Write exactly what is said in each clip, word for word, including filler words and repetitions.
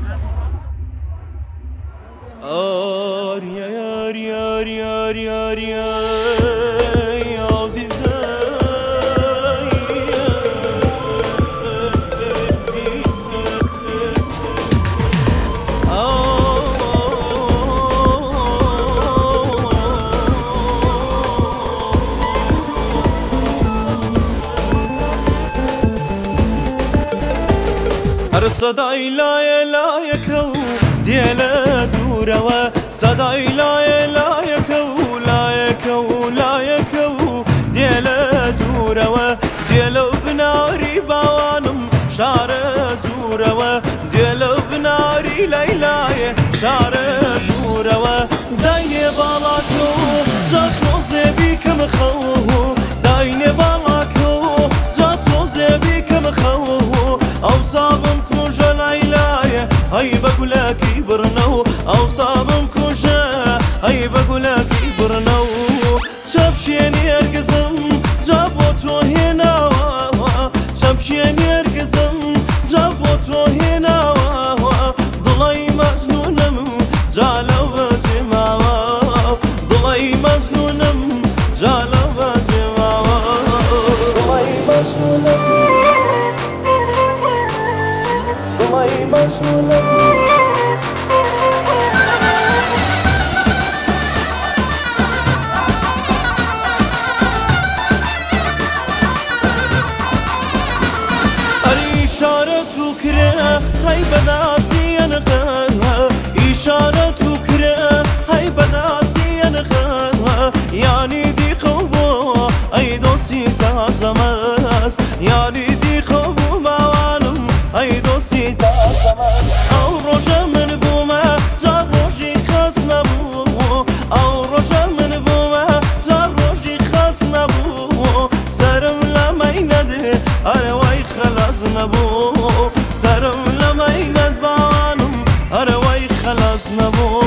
آریا آریا آریا آریا آریا هر صدای لای لای کو دیل دوروا صدای لای لای کو لای کو لای کو دیل دوروا دیلو بناری باوانم شار زوروا دیلو بناری لیلای شار زوروا داینه بالا کو زاتو زبی کم خو داینه بالا کو زاتو زبی کم خو او صابم كوجا ليلاي هاي بقولك يبرنو او صابم كوجا هاي بقولك يبرنو تبشيني ارقزم جابوتو هنا تبشيني ارقزم جابوتو هنا ضلي مجنونم جالو بجماوا ضلي مجنونم جالو بجماوا ضلي مجنونم ضلي مجنونم إشارة كره هاي بداسي أنغاها إشارة كره هاي بداسي أنغاها يعني دي قوة أي دوسي تازماس يعني دي قوة موالم أي دوسي تازماس أو رجا من بوما جا روجي خاص نبو أو رجا من بوما جا روجي خاص نبو سرم لما ينده أرواي خلاص نبو سرم لما يند بانم أرواي خلاص نبو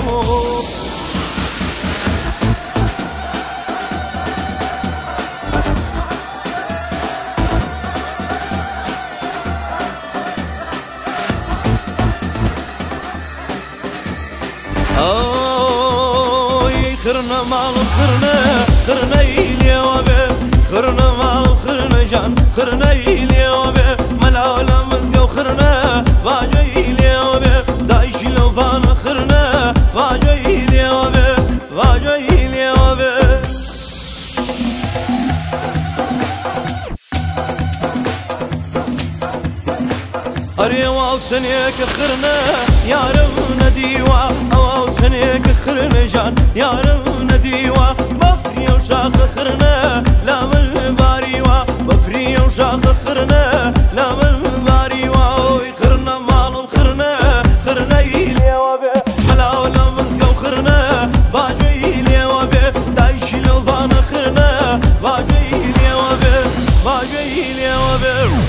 أوي خرنا مال خرنا خرنا إلي وبي خرنا مال خرنا جان خرنا إلي وبي ملاولا مزقو خرنا واجا إلي وبي دايش لو بانا خرنا واجا إلي وبي واجا إلي وبي أريوا سنيك خرنا يا رب نديوا أو سنيك خرنا جان يا رب نديوا بفري وشاق خرنا لا من باريوا بفري وشاق خرنا لا من باريوا خرنا مالم خرنا خرنا إلي وبي ملاولا مزقو خرنا باجو إلي وبي دايش لو بانا خرنا باجو إلي وبي باجو إلي وبي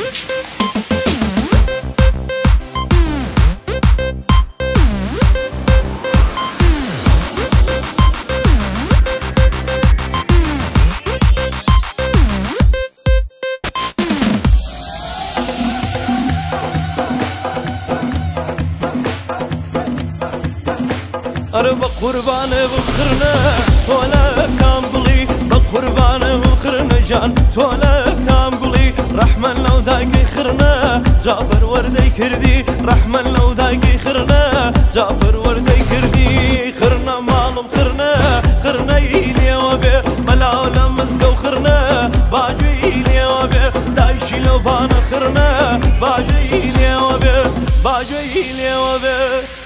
أرى بقربان بخرنا تولا كامبلي بقربان بخرنا جان تولا كامبلي رحمن لو دايك خرنا جابر وردي كردي رحمن لو دايك خرنا جابر وردي كردي خرنا مالم خرنا خرنا إلي وبي ملاولا مسقو خرنا باجو إلي وبي دايشي لو بانا خرنا باجو إلي وبي باجو إلي وبي